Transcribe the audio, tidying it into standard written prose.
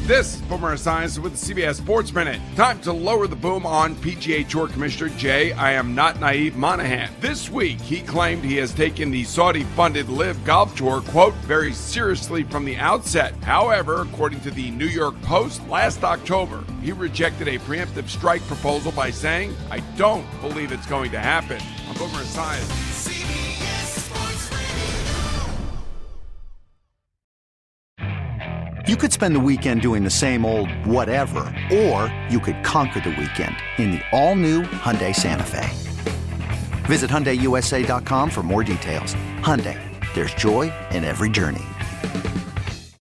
This is Boomer Science with the CBS Sports Minute. Time to lower the boom on PGA Tour Commissioner Jay "I am not naive" Monahan. This week, he claimed he has taken the Saudi-funded LIV Golf Tour, quote, very seriously from the outset. However, according to the New York Post, last October, he rejected a preemptive strike proposal by saying, "I don't believe it's going to happen." I'm Boomer Science. You could spend the weekend doing the same old whatever, or you could conquer the weekend in the all-new Hyundai Santa Fe. Visit HyundaiUSA.com for more details. Hyundai, there's joy in every journey.